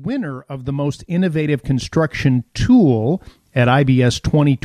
winner of the most innovative construction tool at IBS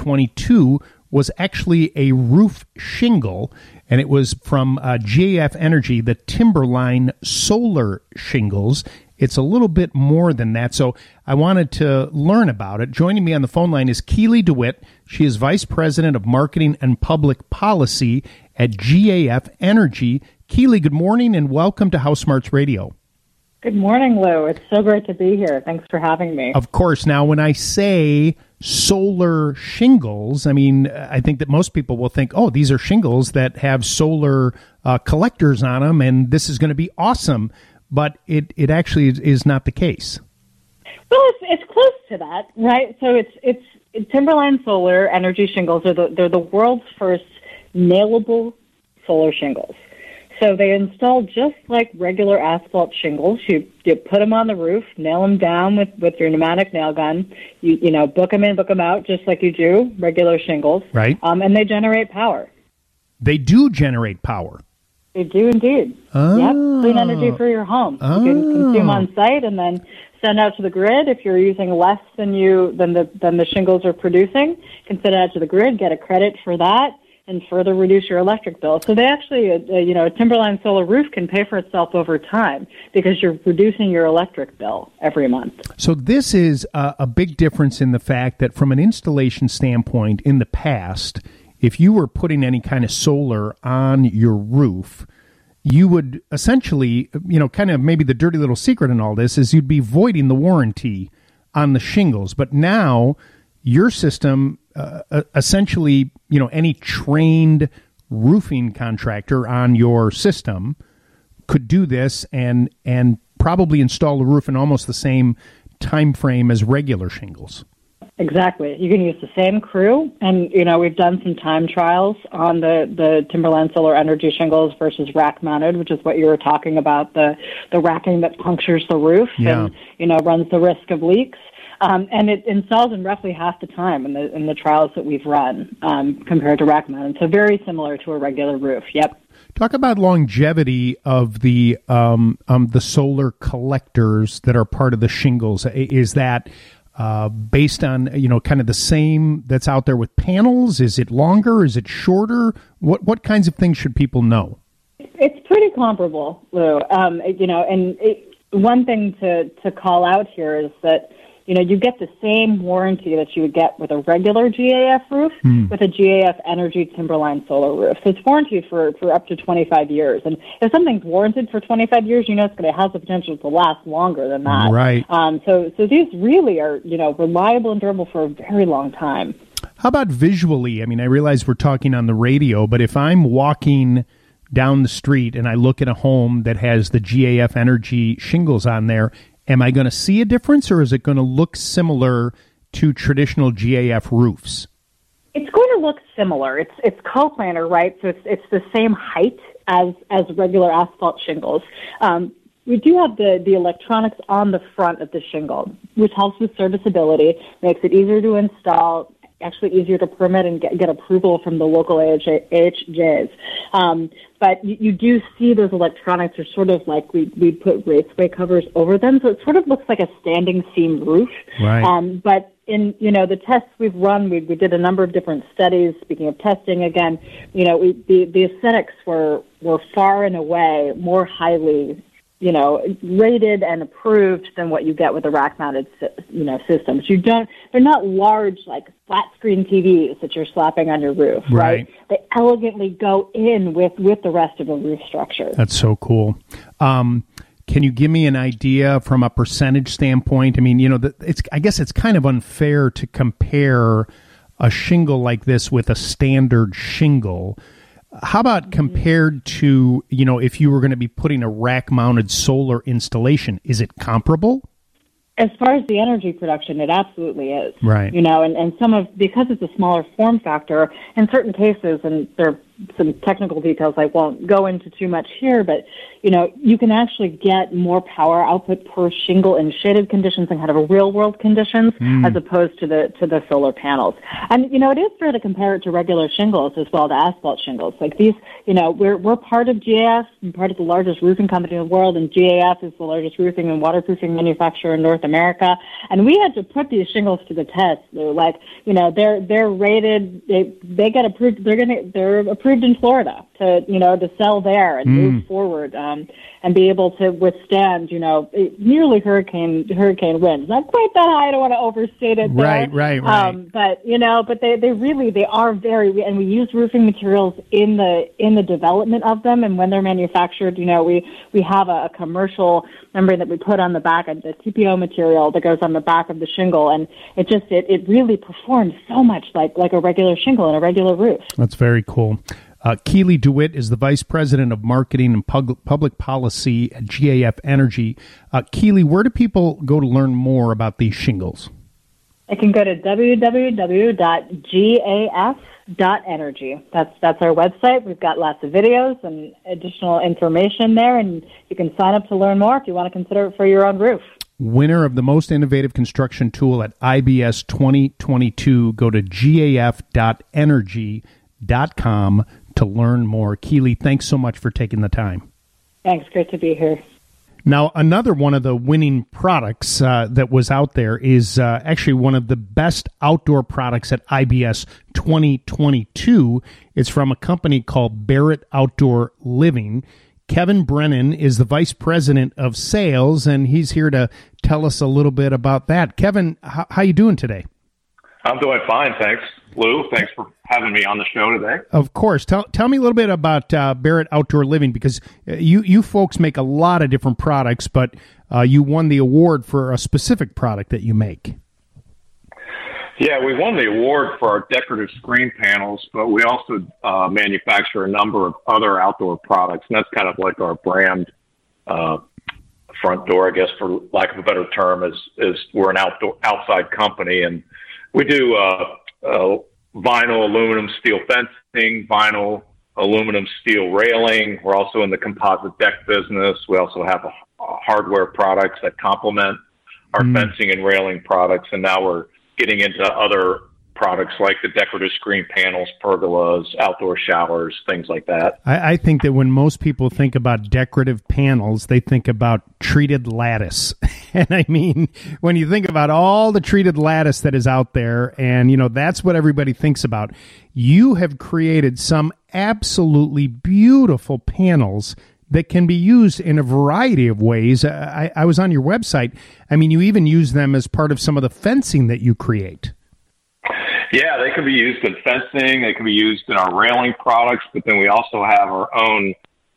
2022 was actually a roof shingle, and it was from GAF Energy, the Timberline Solar Shingles. It's a little bit more than that, so I wanted to learn about it. Joining me on the phone line is Keely DeWitt. She is Vice President of Marketing and Public Policy at GAF Energy. Keely, good morning and welcome to House Smarts Radio. Good morning, Lou. It's so great to be here. Thanks for having me. Of course. Now, when I say solar shingles, I mean, I think that most people will think, oh, these are shingles that have solar collectors on them, and this is going to be awesome. But it actually is not the case. Well, it's close to that, right? So it's Timberline Solar Energy shingles they're the world's first nailable solar shingles. So they install just like regular asphalt shingles. You put them on the roof, nail them down with your pneumatic nail gun. You know, book them in, book them out, just like you do regular shingles. Right. And they generate power. They do generate power. They do indeed. Oh. Yep, clean energy for your home. Oh. You can consume on site and then send out to the grid. If you're using less than the shingles are producing, you can send it out to the grid, get a credit for that, and further reduce your electric bill. So they actually, a Timberline solar roof can pay for itself over time because you're reducing your electric bill every month. So this is a big difference in the fact that from an installation standpoint, in the past, if you were putting any kind of solar on your roof, you would essentially, kind of maybe the dirty little secret in all this is you'd be voiding the warranty on the shingles. But now your system, essentially, any trained roofing contractor on your system could do this and probably install a roof in almost the same time frame as regular shingles. Exactly. You can use the same crew, and, we've done some time trials on the Timberline Solar Energy shingles versus rack-mounted, which is what you were talking about, the racking that punctures the roof and, runs the risk of leaks. And it installs in roughly half the time in the trials that we've run compared to rack-mounted. So very similar to a regular roof. Yep. Talk about longevity of the solar collectors that are part of the shingles. Is that based on, kind of the same that's out there with panels? Is it longer? Is it shorter? What kinds of things should people know? It's pretty comparable, Lou. One thing to call out here is that, you get the same warranty that you would get with a regular GAF roof with a GAF Energy Timberline solar roof. So it's warranted for up to 25 years. And if something's warranted for 25 years, it's going to have the potential to last longer than that. Right. So these really are, reliable and durable for a very long time. How about visually? I mean, I realize we're talking on the radio, but if I'm walking down the street and I look at a home that has the GAF Energy shingles on there, am I going to see a difference, or is it going to look similar to traditional GAF roofs? It's going to look similar. It's coplanar, right? So it's the same height as regular asphalt shingles. We do have the electronics on the front of the shingle, which helps with serviceability, makes it easier to install, actually easier to permit and get approval from the local AHJs. But you do see those electronics are sort of like we put raceway covers over them, so it sort of looks like a standing seam roof. Right. But in the tests we've run, we did a number of different studies. Speaking of testing, again, the aesthetics were far and away more highly rated and approved than what you get with the rack-mounted, systems. They're not large, like, flat-screen TVs that you're slapping on your roof, right? They elegantly go in with the rest of a roof structure. That's so cool. Can you give me an idea from a percentage standpoint? I mean, I guess it's kind of unfair to compare a shingle like this with a standard shingle. How about compared to, if you were going to be putting a rack-mounted solar installation, is it comparable? As far as the energy production, it absolutely is. Right. And because it's a smaller form factor, in certain cases, and they're some technical details I won't go into too much here, but, you can actually get more power output per shingle in shaded conditions and kind of real world conditions as opposed to the solar panels. And, it is fair to compare it to regular shingles as well, to asphalt shingles. Like these, we're part of GAF, part of the largest roofing company in the world, and GAF is the largest roofing and waterproofing manufacturer in North America. And we had to put these shingles to the test. They're like, they're rated, they get approved, they're approved in Florida to sell there and move forward, and be able to withstand, nearly hurricane winds. Not quite that high. I don't want to overstate it there. Right. But they are very, and we use roofing materials in the development of them. And when they're manufactured, we have a commercial membrane that we put on the back of the TPO material that goes on the back of the shingle. And it really performs so much like a regular shingle and a regular roof. That's very cool. Keely DeWitt is the Vice President of Marketing and Public Policy at GAF Energy. Keely, where do people go to learn more about these shingles? They can go to www.gaf.energy. That's our website. We've got lots of videos and additional information there, and you can sign up to learn more if you want to consider it for your own roof. Winner of the most innovative construction tool at IBS 2022. Go to gaf.energy.com to learn more. Keely, thanks so much for taking the time. Thanks. Great to be here. Now, another one of the winning products that was out there is actually one of the best outdoor products at IBS 2022. It's from a company called Barrett Outdoor Living. Kevin Brennan is the Vice President of Sales, and he's here to tell us a little bit about that. Kevin, how you doing today? I'm doing fine, thanks. Lou, thanks for having me on the show today. Of course. Tell me a little bit about Barrett Outdoor Living, because you folks make a lot of different products, but you won the award for a specific product that you make. Yeah, we won the award for our decorative screen panels, but we also manufacture a number of other outdoor products, and that's kind of like our brand front door, I guess, for lack of a better term, is we're an outside company, and we do vinyl, aluminum, steel fencing, vinyl, aluminum, steel railing. We're also in the composite deck business. We also have hardware products that complement our fencing and railing products, and now we're getting into other products like the decorative screen panels, pergolas, outdoor showers, things like that. I think that when most people think about decorative panels, they think about treated lattice. And I mean, when you think about all the treated lattice that is out there, and, that's what everybody thinks about, you have created some absolutely beautiful panels that can be used in a variety of ways. I was on your website. I mean, you even use them as part of some of the fencing that you create. Yeah, they can be used in fencing. They can be used in our railing products, but then we also have our own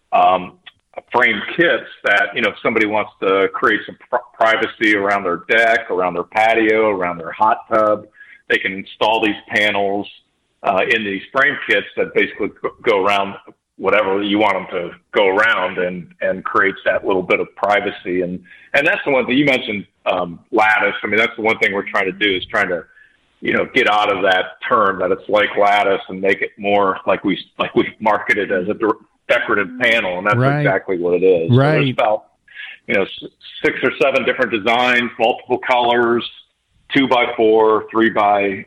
framed kits that, if somebody wants to create some privacy around their deck, around their patio, around their hot tub, they can install these panels in these frame kits that basically go around whatever you want them to go around, and creates that little bit of privacy. And that's the one thing you mentioned, lattice. I mean, that's the one thing we're trying to do, is trying to, get out of that term that it's like lattice and make it more like we market it as a decorative panel. And that's exactly what it is. Right. So there's about, 6 or 7 different designs, multiple colors, 2x4, 3x,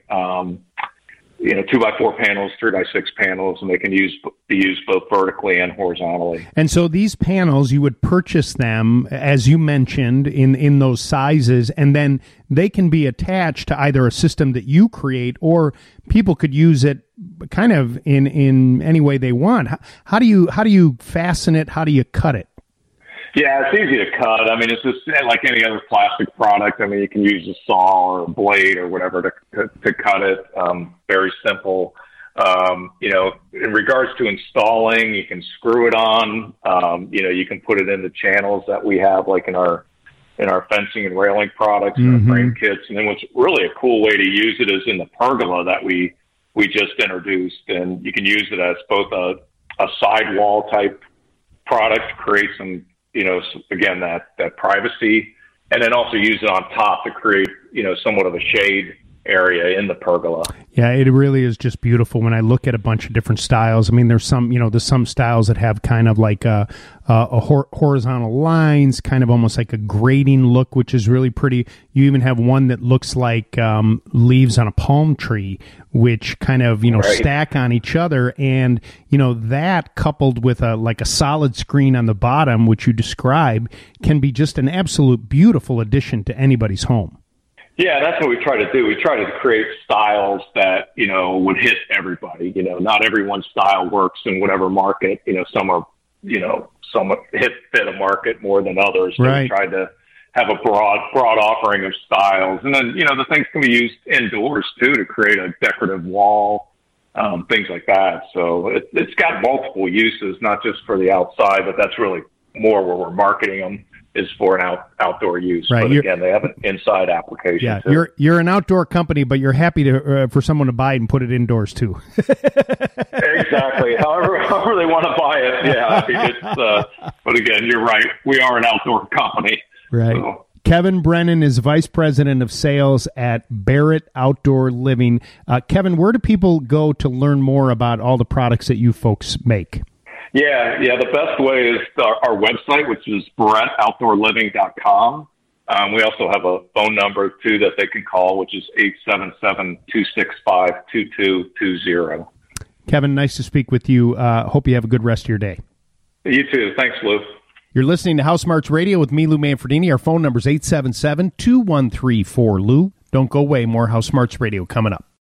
2x4 panels, 3x6 panels, and they can be used both vertically and horizontally. And so these panels, you would purchase them, as you mentioned, in those sizes, and then they can be attached to either a system that you create, or people could use it kind of in any way they want. How do you fasten it? How do you cut it? Yeah, it's easy to cut. I mean, it's just like any other plastic product. I mean, you can use a saw or a blade or whatever to cut it. Very simple. In regards to installing, you can screw it on. You can put it in the channels that we have, like in our fencing and railing products and our frame kits. And then what's really a cool way to use it is in the pergola that we just introduced. And you can use it as both a sidewall type product to create some, again, that privacy, and then also use it on top to create, somewhat of a shade area in the pergola. Yeah, it really is just beautiful when I look at a bunch of different styles. I mean, there's some styles that have kind of like a horizontal lines, kind of almost like a grading look, which is really pretty. You even have one that looks like leaves on a palm tree, which kind of, right, stack on each other. And, that coupled with a solid screen on the bottom, which you describe, can be just an absolute beautiful addition to anybody's home. Yeah, that's what we try to do. We try to create styles that, would hit everybody. Not everyone's style works in whatever market. Some are, some fit a market more than others. So right. We tried to have a broad offering of styles. And then, the things can be used indoors too to create a decorative wall, things like that. So it's got multiple uses, not just for the outside, but that's really more where we're marketing them, is for an outdoor use. Right. But again, they have an inside application. Yeah, too. You're an outdoor company, but you're happy to for someone to buy it and put it indoors too. Exactly. However they want to buy it. Yeah. But again, you're right. We are an outdoor company. Right. So. Kevin Brennan is Vice President of Sales at Barrett Outdoor Living. Kevin, where do people go to learn more about all the products that you folks make? Yeah. The best way is our website, which is barrettoutdoorliving.com. We also have a phone number, too, that they can call, which is 877-265-2220. Kevin, nice to speak with you. Hope you have a good rest of your day. You too. Thanks, Lou. You're listening to House Smarts Radio with me, Lou Manfredini. Our phone number is 877-213-4Lou. Don't go away. More House Smarts Radio coming up.